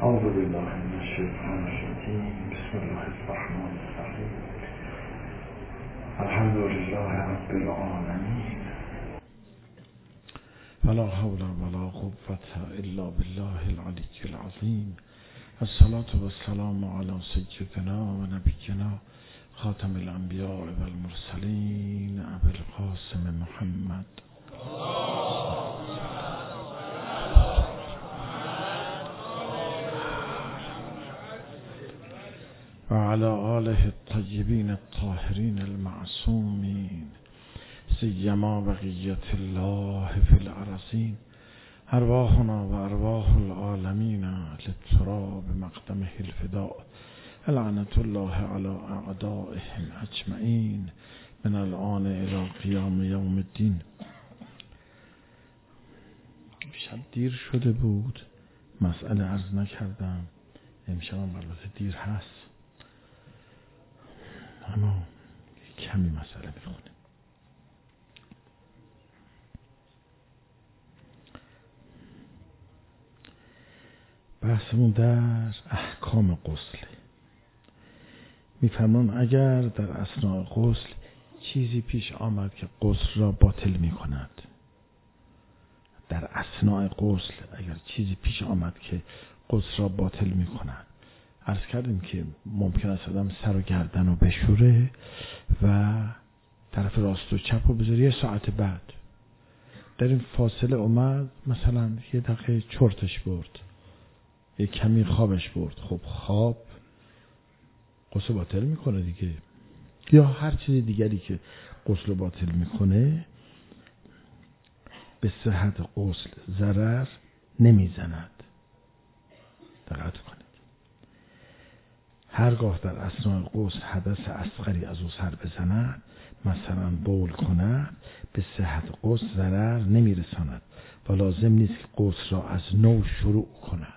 أعوذ بالله من الشيطان الرجيم بسم الله الرحمن الرحيم الحمد لله رب العالمين ولا حول ولا قوة إلا بالله العلي العظيم الصلاة والسلام على سيدنا ونبينا خاتم الأنبياء والمرسلين أبي القاسم محمد وعلى آله الطيبين الطاهرين المعصومين سيما بقية الله في الأرضين أرواحنا وأرواح العالمين للتراب مقدمه الفداء لعنة الله على أعدائهم أجمعين من الآن إلى قیام یوم الدین. شب دیر شده بود، مسئله عرض نکردم، امشب هم البته دیر هست، اما کمی مسئله میخونه. بحثمون در احکام غسل. میفرمان اگر در اثناء غسل چیزی پیش آمد که غسل را باطل میکند، در اثناء غسل اگر چیزی پیش آمد که غسل را باطل میکند، عرض کردیم که ممکن است آدم سر و گردن رو بشوره و طرف راست و چپ رو بذاره یه ساعت بعد، در این فاصله اومد مثلا یه دقیقه چرتش برد، یه کمی خوابش برد، خب خواب غسل باطل میکنه دیگه، یا هر چیز دیگری که غسل باطل میکنه به صحت غسل ضرر نمیزند. دقت کنید، هرگاه در اثناء غسل حدث اصغری از او سر بزند، مثلا بول کند، به صحت غسل ضرر نمیرساند و لازم نیست که غسل را از نو شروع کند.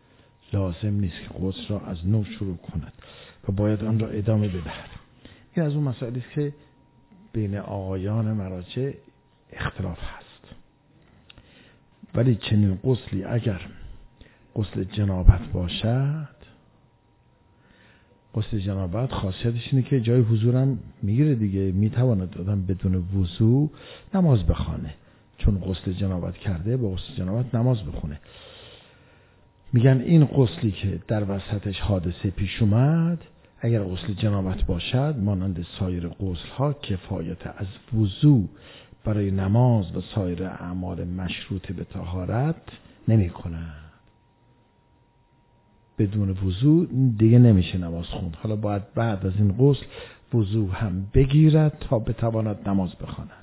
و باید آن را ادامه بدهد. این از اون مسائلی است که بین آقایان مراجع اختلاف هست. ولی چنین غسلی اگر غسل جنابت باشد، غسل جنابت خاصیتش اینه که جای حضورم میگیره دیگه، میتواند آدم بدون وضو نماز بخوانه، چون غسل جنابت کرده با غسل جنابت نماز بخونه. میگن این غسلی که در وسطش حادثه پیش اومد، اگر غسل جنابت باشد مانند سایر غسل ها کفایت از وضو برای نماز و سایر اعمال مشروط به طهارت نمی کند. بدون وضو دیگه نمیشه نماز خوند. حالا باید بعد از این غسل وضو هم بگیرد تا بتواند نماز بخواند.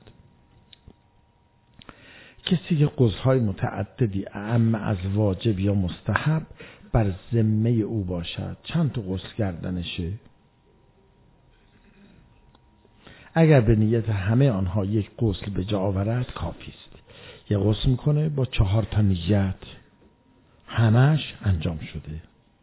کسی که غسل‌های متعددی اعم از واجب یا مستحب بر ذمه او باشد، چند تا غسل کردنشه؟ اگر به نیت همه آنها یک غسل به جا آورد کافی است. یک غسل میکنه با 4 تا نیت، همش انجام شده.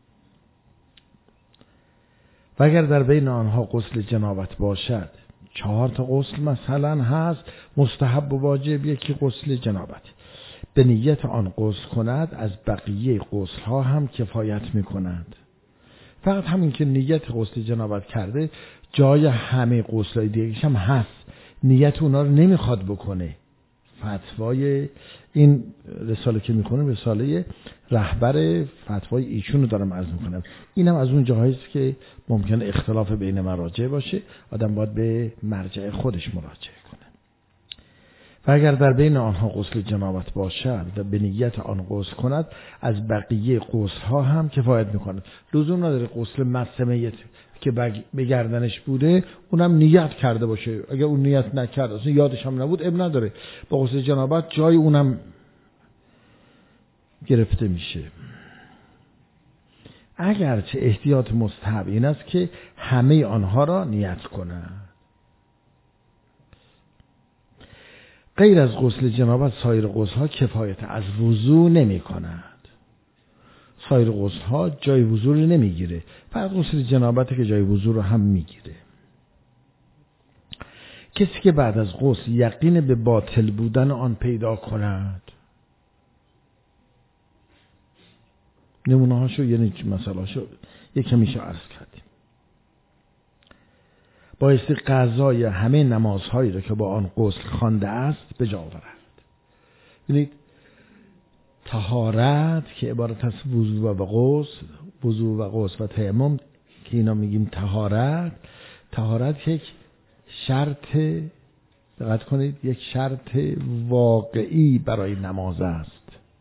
و اگر در بین آنها غسل جنابت باشد، 4 تا غسل مثلا هست، مستحب و واجب، یکی غسل جنابت، به نیت آن غسل کند، از بقیه غسل ها هم کفایت می کند. فقط همین که نیت غسل جنابت کرده، جای همه غسل های دیگه هم هست، نیت اونا رو نمیخواد بکنه. فتوای این رساله که میکنه، رساله رهبر فتوای ایشون رو دارم عرض میکنم. اینم از اون جاهایی است که ممکنه اختلاف بین مراجع باشه، آدم باید به مرجع خودش مراجعه کنه. و اگر در بین آنها غسل جنابت باشد و به نیت آن غسل کند، از بقیه غسل ها هم کفایت میکند. لزوم نداره غسل مس میت که به گردنش بوده اونم نیت کرده باشه. اگر اون نیت نکرد، اصلا یادش هم نبود، اب نداره، با غسل جنابت جای اونم گرفته میشه. اگرچه احتیاط مستحب این است که همه آنها را نیت کنند. غیر از غسل جنابت سایر غسل ها کفایت از وضو نمی کند. سایر غسل ها جای وضو رو نمیگیره، فقط غسل جنابت که جای وضو رو هم میگیره. کسی که بعد از غسل یقین به باطل بودن آن پیدا کند، نمونه هاشو یعنی مسئله هاشو یک کمیشه عرض کردیم. بایستی قضای همه نمازهایی را که با آن غسل خوانده است به جا آورد. ببینید طهارت که عبارت از وضو و غسل و تیمم که اینا میگیم طهارت یک شرط، دقت کنید، یک شرط واقعی برای نماز است.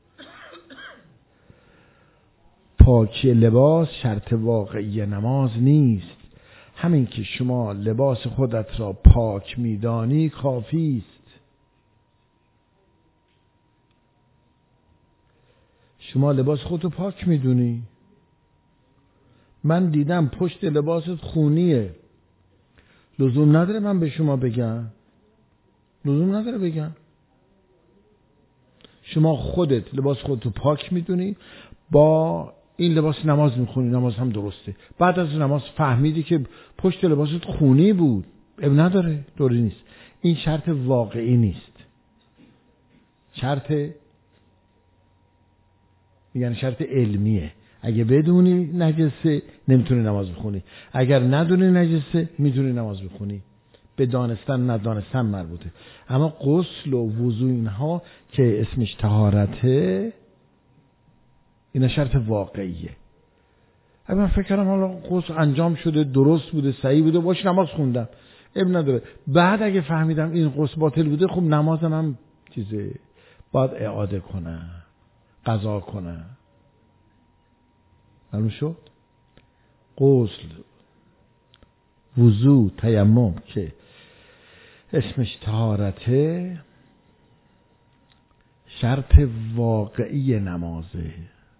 پاکی لباس شرط واقعی نماز نیست. همین که شما لباس خودت را پاک میدانی کافی است. شما لباس خودت رو پاک میدونی. من دیدم پشت لباست خونیه، لزوم نداره من به شما بگم، لزوم نداره بگم. شما خودت لباس خودت رو پاک میدونی، با این لباس نماز میخونی، نماز هم درسته. بعد از نماز فهمیدی که پشت لباست خونی بود، اب نداره، دوری نیست. این شرط واقعی نیست. یعنی شرط علمیه. اگه بدونی نجسه نمیتونی نماز بخونی، اگر ندونی نجسه میتونی نماز بخونی. به دانستن ندانستن مربوطه. اما غسل و وضو اینها که اسمش طهارته، اینا شرط واقعیه. من فکر کردم حالا غسل انجام شده، درست بوده، صحیح بوده، باش نماز خوندم، اب نداره. بعد اگه فهمیدم این غسل باطل بوده، خب نمازم هم چیزه، باید اعاده کنم، قضا کنم. معلوم شد؟ غسل، وضو، تیمم که اسمش طهارته، شرط واقعی نمازه.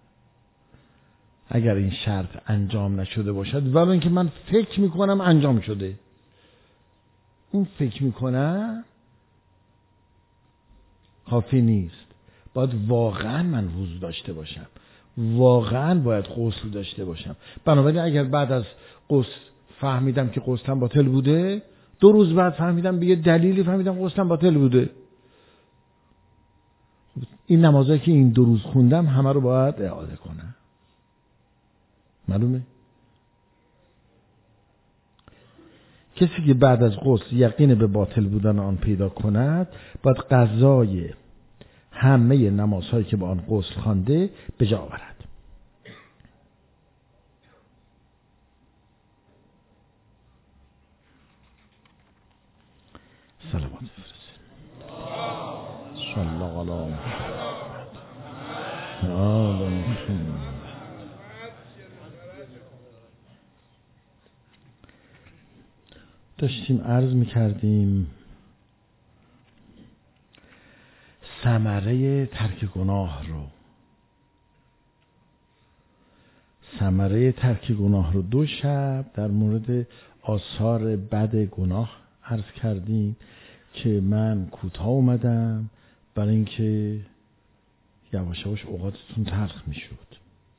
اگر این شرط انجام نشده باشد، ولی اینکه من فکر میکنم انجام شده، اون فکر میکنم کافی نیست. باید واقعا من وضو داشته باشم، واقعا باید غسل داشته باشم. بنابراین اگر بعد از غسل فهمیدم که غسلم باطل بوده، 2 روز بعد فهمیدم به یه دلیلی فهمیدم غسلم باطل بوده، این نمازایی که این 2 روز خوندم همه رو باید اعاده کنم. معلومه؟ کسی که بعد از غسل یقین به باطل بودن آن پیدا کند، باید قضای همه نمازهایی که با آن غسل خوانده به جا آورد. سلامات بفرستید. صلی الله علیه محمد. داشتیم عرض میکردیم ثمره ترک گناه رو. ثمره ترک گناه رو 2 شب در مورد آثار بد گناه عرض کردیم که من کوتاه اومدم برای اینکه یواش یواش اوقاتتون تلخ میشد.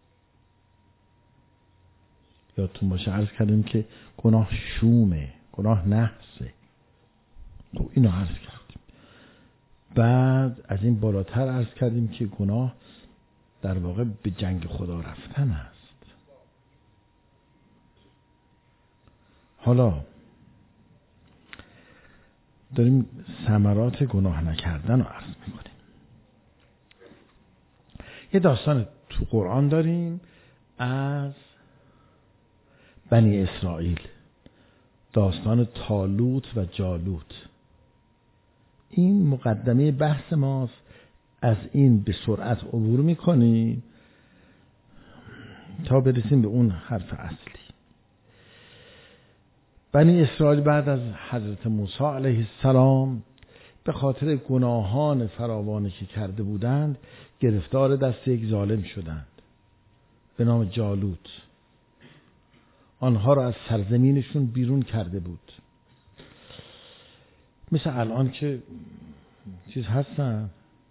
یادتون باشه عرض کردیم که گناه شومه، گناه نحسه. خب اینو عرض کردیم. بعد از این بالاتر عرض کردیم که گناه در واقع به جنگ خدا رفتن است. حالا داریم ثمرات گناه نکردن رو عرض میکنیم. یه داستان تو قرآن داریم از بنی اسرائیل، داستان طالوت و جالوت. این مقدمه بحث ماست، از این به سرعت عبور میکنیم تا برسیم به اون حرف اصلی. بنی اسرائیل بعد از حضرت موسی علیه السلام به خاطر گناهان فراوانی که کرده بودند گرفتار دست یک ظالم شدند به نام جالوت. آنها را از سرزمینشون بیرون کرده بود. مثل الان که چیز هستن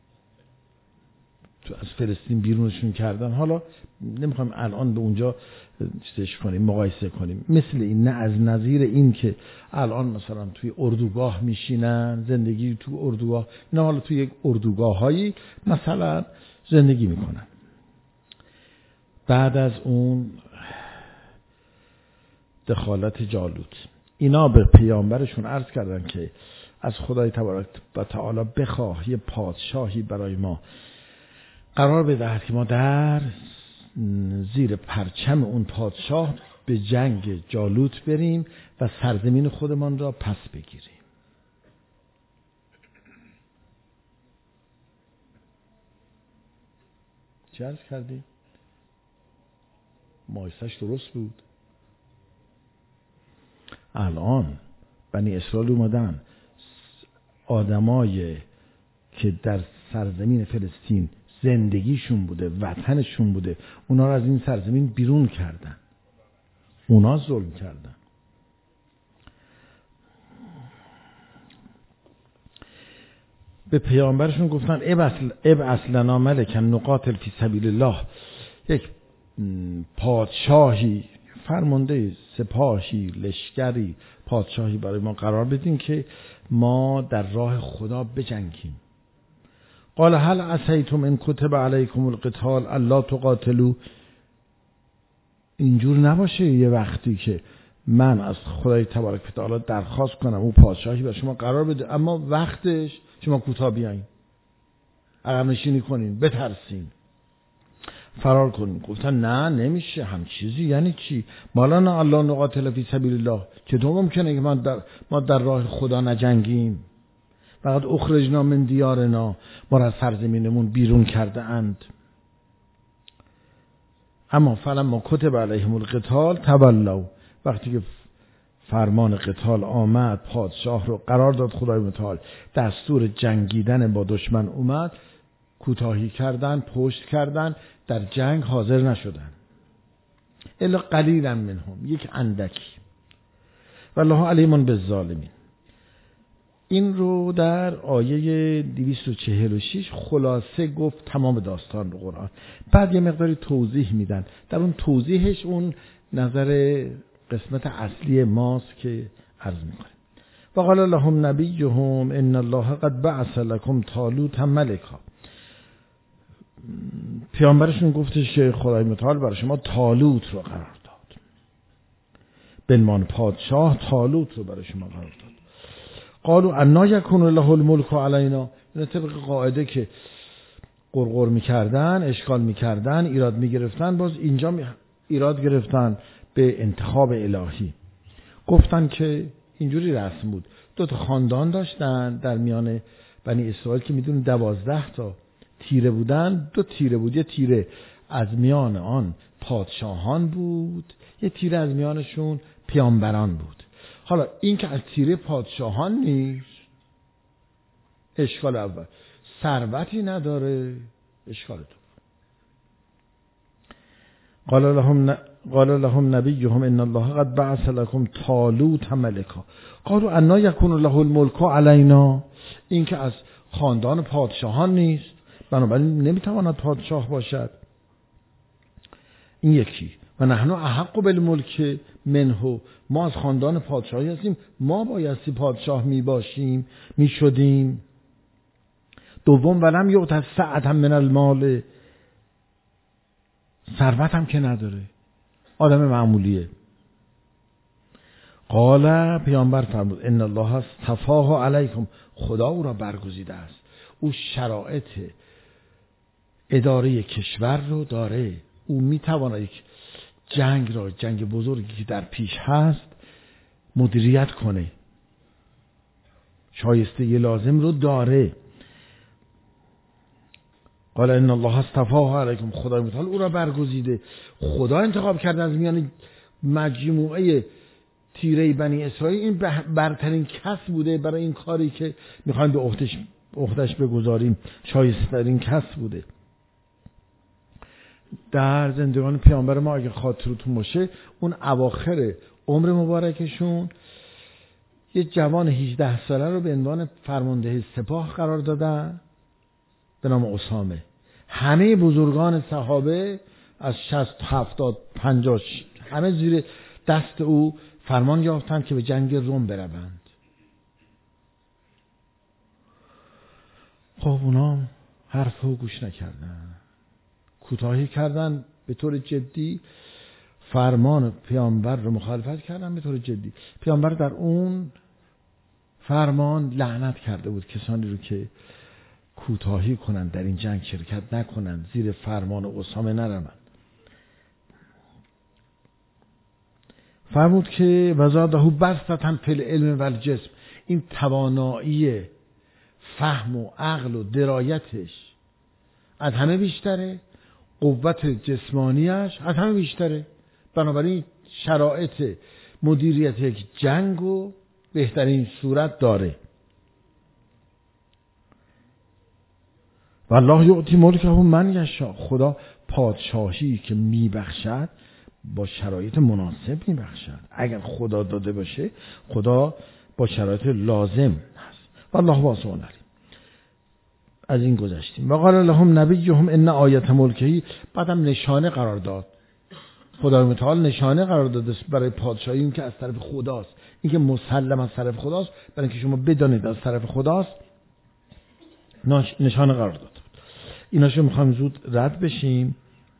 تو از فلسطین بیرونشون کردن. حالا نمیخوایم الان به اونجا چیزش کنیم، مقایسه کنیم. مثل این، نه از نظیر این که الان مثلا توی اردوگاه میشینن، زندگی تو اردوگاه، نه حالا توی یک اردوگاه هایی مثلا زندگی میکنن. بعد از اون دخالت جالوت، اینا به پیامبرشون عرض کردن که از خدای تبارک و تعالی بخواه یه پادشاهی برای ما قرار بدهد که ما در زیر پرچم اون پادشاه به جنگ جالوت بریم و سرزمین خودمان را پس بگیریم. چه عرض کردی؟ مایسش درست بود. الان بنی اسرائیل اومدن، آدمای که در سرزمین فلسطین زندگیشون بوده، وطنشون بوده، اونا رو از این سرزمین بیرون کردن، اونا ظلم کردن. به پیامبرشون گفتن ابعث لنا ملکا نقاتل فی سبیل الله، یک پادشاهی، فرمانده سپاهی، لشکری، پادشاهی برای ما قرار بدین که ما در راه خدا بجنگیم. قال هل عسیتم ان کتب علیکم القتال الا تقاتلوا. اینجور نباشه یه وقتی که من از خدای تبارک و تعالی درخواست کنم او پادشاهی برای شما قرار بده، اما وقتش شما کوتاه بیاین، عقب نشینی کنین، بترسین، فرار کنین. گفتن نه نمیشه هم چیزی. یعنی چی؟ مالانا الله نقاتل فی سبیل الله، چطور ممکنه که ما در راه خدا نجنگیم؟ فقط اخرجنا من دیارنا، ما را از سرزمینمون بیرون کرده اند. اما فلما کتب علیهم القتال تولوا، وقتی که فرمان قتال آمد، پادشاه رو قرار داد خدای متعال، دستور جنگیدن با دشمن اومد، کوتاهی کردن، پشت کردن، در جنگ حاضر نشدن. الا قلیلا منهم، یک اندکی. والله علیم بالظالمین. این رو در آیه 246 خلاصه گفت تمام داستان رو قرآن. بعد یه مقداری توضیح میدن. در اون توضیحش اون نظر قسمت اصلی ماست که عرض میکنیم. و قال لهم نبیهم ان الله قد بعث لكم طالوت ملکا. پیامبرشون گفتش که خدای متعال برای شما طالوت رو قرار داد، به عنوان پادشاه طالوت رو برای شما قرار داد. قالوا انا یکون له الملک علینا. این طبق قاعده که قرقر میکردن، اشکال میکردن، ایراد میگرفتن، باز اینجا ایراد گرفتن به انتخاب الهی. گفتن که اینجوری رسم بود، 2 خاندان داشتن در میان بنی اسرائیل که میدونید 12 تا تیره بودن. 2 تیره بود، یه تیره از میان آن پادشاهان بود، یه تیره از میانشون پیامبران بود. حالا این که از تیره پادشاهان نیست، اشکال اول. ثروتی نداره، اشکال دو. قال لهم نبیهم ان الله قد بعث لكم طالوت ملکا. قالوا انا یکون له الملک علینا. این که از خاندان پادشاهان نیست، بنابراین نمیتواند پادشاه باشد. این یکی. و نحن احق بالملک منه، ما از خاندان پادشاهی هستیم، ما بایستی پادشاه می باشیم، می شدیم. دوم ولم یؤت سعة من المال، ثروت هم که نداره، آدم معمولیه. قال، پیامبر فرمود ان الله اصطفاه علیکم، خدا او را برگزیده است، او شرایط اداره کشور رو داره، او میتواند یک جنگ بزرگی که در پیش هست مدیریت کنه، شایستگی لازم رو داره. قال ان الله اصطفاه علیکم، خدای متعال او را برگزیده، خدا انتخاب کرده از میان مجموعه تیره بنی اسرائیل، این برترین کس بوده برای این کاری که میخوایم به عهدهش بگذاریم، شایسته ترین کس بوده. در زندگان پیامبر ما اگه خاطرتون باشه، اون اواخر عمر مبارکشون یه جوان 18 ساله رو به عنوان فرمانده سپاه قرار دادن به نام اسامه. همه بزرگان صحابه از 60 70 50 همه زیر دست او فرمان یافتند که به جنگ روم بروند. خب اونا حرف رو گوش نکردن، کوتاهی کردن، به طور جدی فرمان پیامبر رو مخالفت کردن. به طور جدی پیامبر در اون فرمان لعنت کرده بود کسانی رو که کوتاهی کنن، در این جنگ شرکت نکنن، زیر فرمان اسامه نرون. فرمود که وزاده بسطة فی العلم و الجسم، این توانایی فهم و عقل و درایتش از همه بیشتره، قوت جسمانیش از همه بیشتره، بنابراین شرایط مدیریت یک جنگ و بهترین صورت داره. والله یعطی ملکه من یشاء، خدا پادشاهی که میبخشد با شرایط مناسب میبخشد. اگر خدا داده باشه خدا با شرایط لازم هست. والله واسع علیم. از این گذشتیم. و قال لهم نبیهم ان آیت ملکه، بعدم نشانه قرار داد. خدای متعال نشانه قرار داده برای پادشاهی، این که از طرف خداست، این که مسلم از طرف خداست، برای اینکه شما بدانید از طرف خداست نشانه قرار داد. ایناشو میخوایم زود رد بشیم.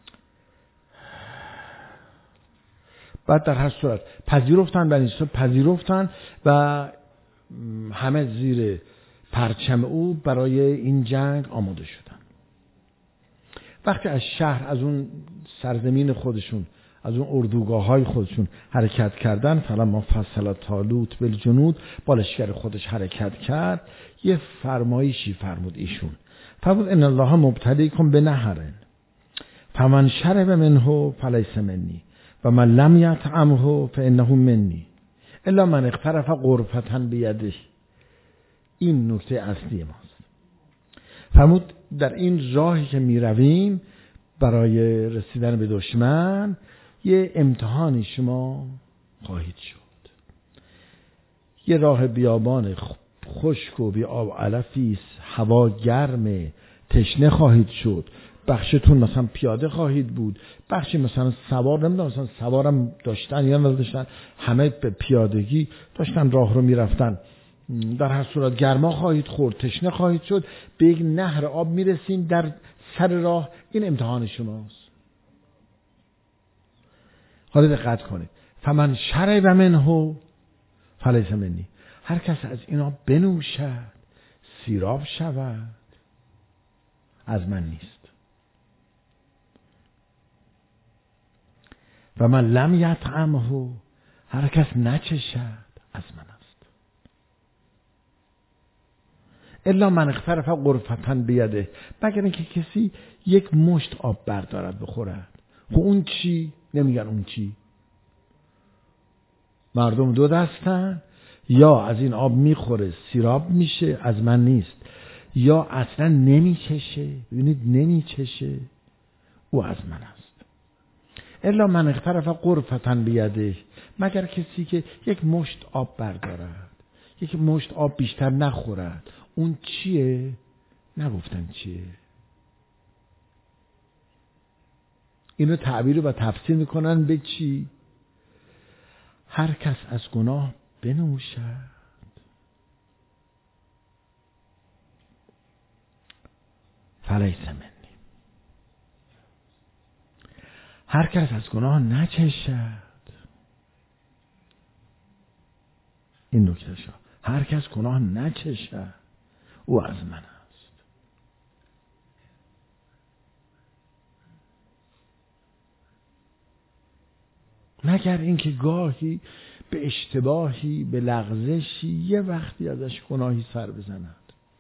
بعد در هر صورت پذیرفتن، بنی اسرائیل پذیرفتن و همه زیر پرچم او برای این جنگ آماده شدن. وقتی از شهر، از اون سرزمین خودشون، از اون اردوگاه‌های خودشون حرکت کردن، فلما فصل طالوت بالجنود، با لشکر خودش حرکت کرد، یه فرمایشی فرمود ایشون. فرمود ان الله مبتلیکم بنهر فمن شرب منه فلیس منی و من لم یطعمه فانه منی الا من اغترف غرفة بیده. این نکته اصلی ماست. فرمود در این راهی که می رویم برای رسیدن به دشمن یه امتحانی شما خواهید شد. یه راه بیابان خشک و بی آب و علفی است، هوا گرمه، تشنه خواهید شد. بخشتون مثلا پیاده خواهید بود، بخشی مثلا سوار، نمیدونم مثلا سوارم داشتن یا نداشتن، همه به پیادگی داشتن راه رو میرفتن. در هر صورت گرما خواهید خورد، تشنه خواهید شد، به یک نهر آب میرسیم در سر راه. این امتحان شماست. حالا دقت کنید. فمن شرب منه فلیس منی، هر کس از اینا بنوشد، سیراب شود، از من نیست. و من لم یطعمه، هر کس نچشد، از من است. الا من اغترف غرفة بیده، مگر اینکه کسی یک مشت آب بردارد بخورد. خب اون چی؟ نمیگن اون چی. مردم دو دستن، یا از این آب میخوره سیراب میشه، از من نیست، یا اصلا نمیچشه. ببینید نمیچشه، او از من است. الا من اغترف غرفة بیده، مگر کسی که یک مشت آب بردارد، یک مشت آب بیشتر نخورد. اون چیه؟ نگفتن چیه. اینو تعبیر و تفسیر میکنن به چی؟ هر کس از گناه بنوشد فلیس منی، هر کس از گناه نچشد. این نکته شا، هر کس گناه نچشد او از من است. مگر اینکه گاهی به اشتباهی، به لغزشی، یه وقتی ازش گناهی سر بزند.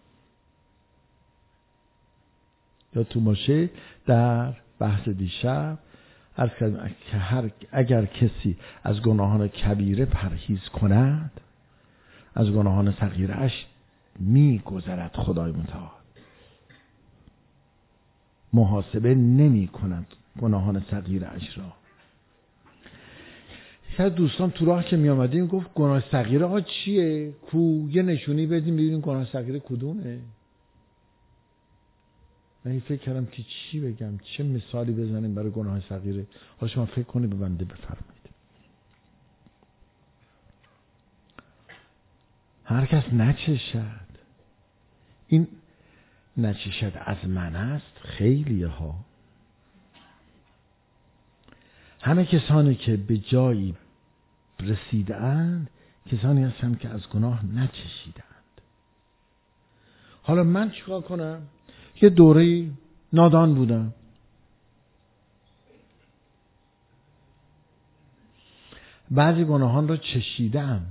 یا تو باشه در بحث دیشب عرض کردم که اگر کسی از گناهان کبیره پرهیز کند، از گناهان صغیره‌اش می‌گذرد. خدای متعال محاسبه نمی کند گناهان صغیره‌اش را. یکی از دوستان تو راه که می آمدیم گفت گناه صغیره ها چیه؟ یه نشونی بدیم ببینیم گناه صغیره کدومه. من فکر کردم که چی بگم، چه مثالی بزنیم برای گناه صغیره. حالا شما فکر کنید، به بنده بفرمایید. هر کس نچشد، این نچشد از من است. خیلی ها همه کسانی که به جایی رسیدند کسانی هستند که از گناه نچشیدند. حالا من چیکار کنم؟ یه دوره نادان بودم، بعضی گناهان رو چشیدم.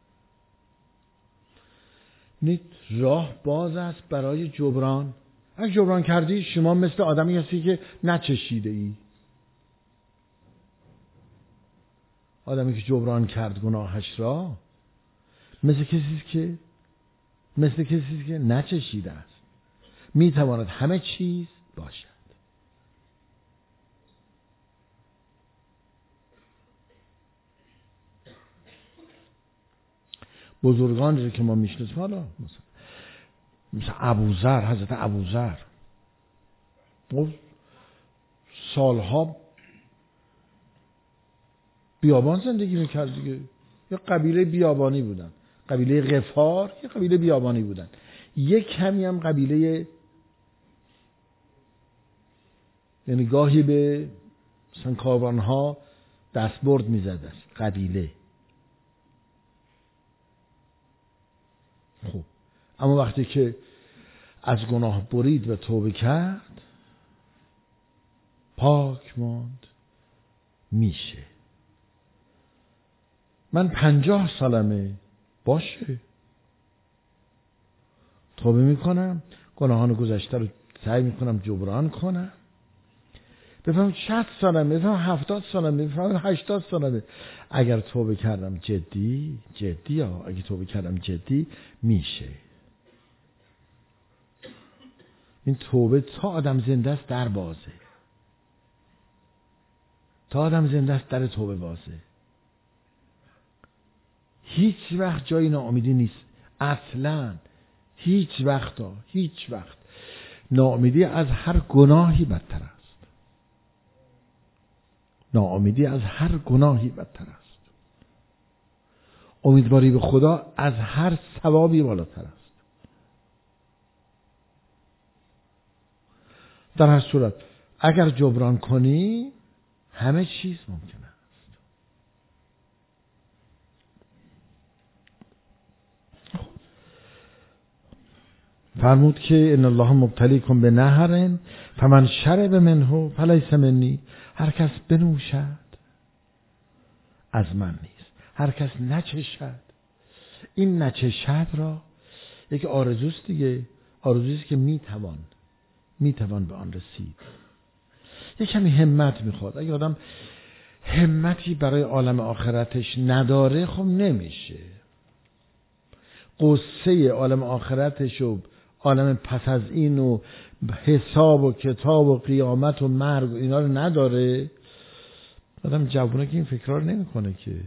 راه باز است برای جبران. اگه جبران کردی شما مثل آدمی هستی که نچشیده ای. آدمی که جبران کرد گناهش را مثل کسی که نچشیده است. میتواند همه چیز باشد. بزرگانی رو که ما میشناسیم، حالا مثل ابوذر، حضرت ابوذر سالها بیابان زندگی میکرد دیگه. یه قبیله بیابانی بودن، قبیله غفار، یه قبیله بیابانی بودن. یک کمی هم قبیله، یعنی گاهی به مثلا کاروانها دستبرد میزد است قبیله. خب اما وقتی که از گناه برید و توبه کرد پاک ماند. میشه. من 50 سالمه، باشه توبه میکنم، گناهان گذشته رو سعی میکنم جبران کنم. بفهم 60 سالمه، بفهم 70 سالمه، بفهم 80 سالمه، اگر توبه کردم جدی اگه توبه کردم جدی میشه. این توبه تا آدم زنده است در بازه، تا آدم زنده است در توبه بازه. هیچ وقت جای ناامیدی نیست اصلا. هیچ وقت ناامیدی از هر گناهی بدتر است. امیدواری به خدا از هر ثوابی بالاتر است. در هر صورت اگر جبران کنی همه چیز ممکن است. فرمود که ان الله مبتلیکم بنهر فمن شرب منه فلیس منی. هر کس بنوشد از من نیست، هر کس نچشد. این نچشد را یک آرزوست دیگه، آرزویی که میتوان به آن رسید. یک کمی همت میخواد. اگه آدم همتی برای عالم آخرتش نداره خب نمیشه. قصه عالم آخرتش و عالم پس از این و حساب و کتاب و قیامت و مرگ و اینا رو نداره. آدم جوونه که این فکرها رو نمیکنه که.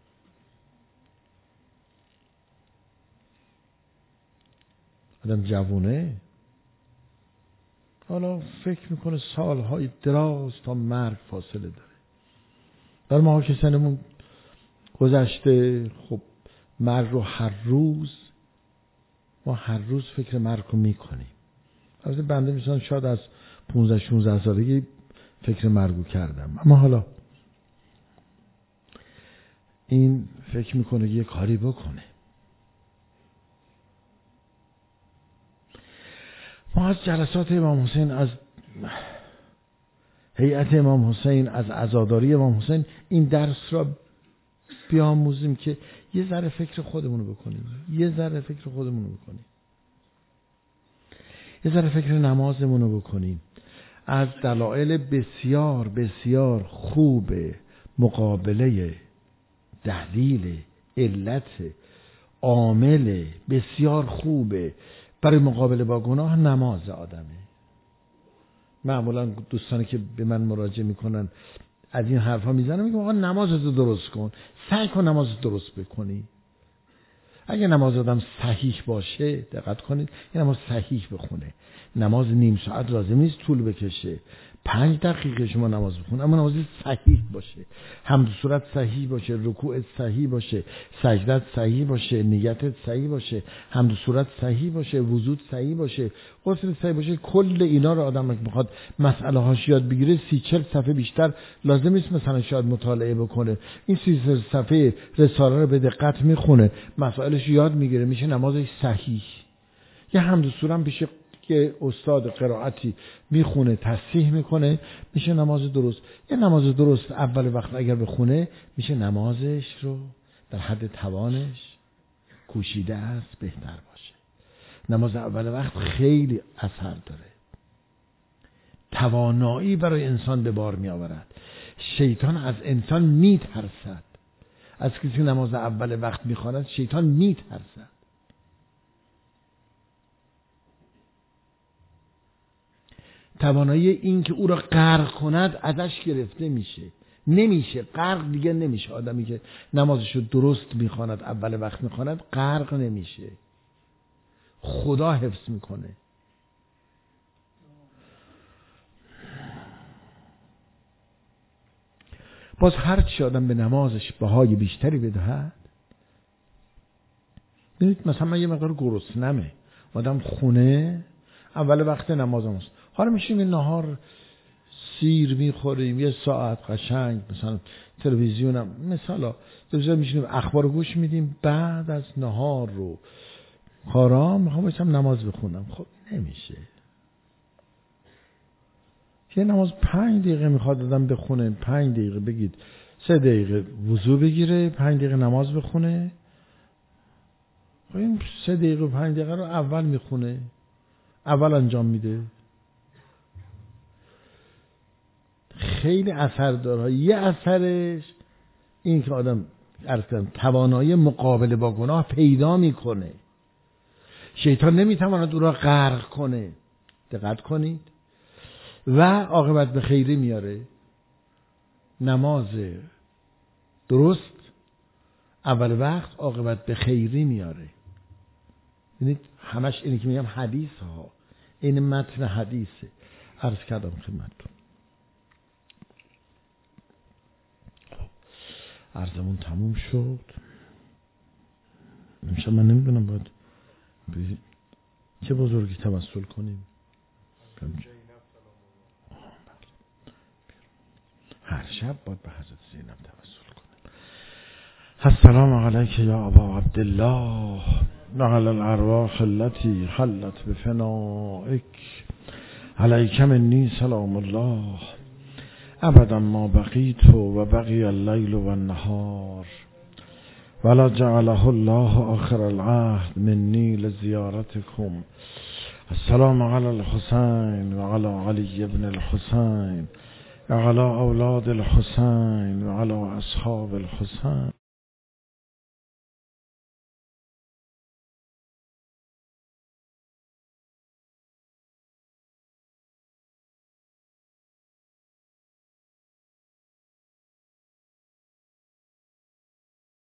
آدم جوونه حالا فکر میکنه سالهای دراز تا مرگ فاصله داره. در ما که سنمون گذشته، خب مرگ رو هر روز فکر مرگ رو میکنیم. البته بنده میشن شاید از 15-16 سالگی فکر مرگ رو کردم، اما حالا این فکر میکنه یه کاری بکنه. ما از جلسات امام حسین، از هیئت امام حسین، از عزاداری امام حسین این درس را بیاموزیم که یه ذره فکر خودمونو بکنیم، یه ذره فکر نمازمونو بکنیم. از دلایل بسیار بسیار خوب مقابله، دلیل، علت، عامل بسیار خوبه برای مقابله با گناه نماز آدمه. معمولا دوستانی که به من مراجعه میکنن از این حرفا میزنن، میگم آقا نمازتو درست کن، سعی کن نمازت درست بکنی. اگه نماز آدم صحیح باشه، دقت کنید، یه نماز صحیح بخونه. نماز نیم ساعت لازم نیست طول بکشه. 5 دقیقه شما نماز بخون، اما نماز صحیح باشه، حمد و صورت صحیح باشه، رکوع صحیح باشه، سجدت صحیح باشه، نیتت صحیح باشه، حمد و صورت صحیح باشه، وضو صحیح باشه، غسل صحیح باشه. کل اینا رو آدم میخواد مسئله هاش یاد بگیره 30-40 صفحه بیشتر لازم نیست مثلا شاید مطالعه بکنه. این 30 صفحه رساله رو به دقت میخونه، مسائلش یاد میگیره، میشه نمازش صحیح. یه حمد و صورت پیش که استاد قرائتی میخونه تصحیح میکنه، میشه نماز درست. یه نماز درست اول وقت اگر بخونه میشه نمازش رو در حد توانش کوشیده است بهتر باشه. نماز اول وقت خیلی اثر داره، توانایی برای انسان به بار می آورد. شیطان از انسان میترسد، از کسی که نماز اول وقت میخواند شیطان میترسد. توانایی این که او را غرق کند ازش گرفته میشه، نمیشه غرق دیگه نمیشه. آدمی که نمازش رو درست میخواند اول وقت میخواند غرق نمیشه، خدا حفظ میکنه. باز هر چی آدم به نمازش بهای بیشتری بدهد، ببینید مثلا من یه مقدار گرسنمه، آدم خونه اول وقت نمازم است، حالا میشیم نهار سیر میخوریم، یه ساعت قشنگ مثلا تلویزیونم مثلا تلویزیون میشینیم اخبار گوش میدیم، بعد از نهار رو خارام میخوام باشم نماز بخونم. خب نمیشه. یه نماز 5 دقیقه میخواد آدم بخونه، 5 دقیقه بگید 3 دقیقه وضو بگیره، 5 دقیقه نماز بخونه. این 3 دقیقه 5 دقیقه رو اول میخونه، اول انجام میده، خیلی اثر داره. یه اثرش این که آدم توانایی مقابله با گناه پیدا میکنه، شیطان نمیتواند او را غرق کنه. دقت کنید. و عاقبت به خیری میاره. نماز درست اول وقت عاقبت به خیری میاره. ببینید همش اینی که میگم حدیث ها، این متن حدیثه. عرض کردم خدمتتون. عرضمون تموم شد. امشب من نمیدونم باید چه بزرگی توسل کنیم. هر شب باید به حضرت زینب توسل کنیم. السلام علیک یا ابا عبدالله و علی الارواح التي حلت بفنائک، علیک منی سلام الله ابدا ما بقیت و بقی اللیل و النهار ولا جعله الله آخر العهد منی لزیارتکم. السلام علی الحسین و علی علی ابن الحسین و علی اولاد الحسین و علی اصحاب الحسین.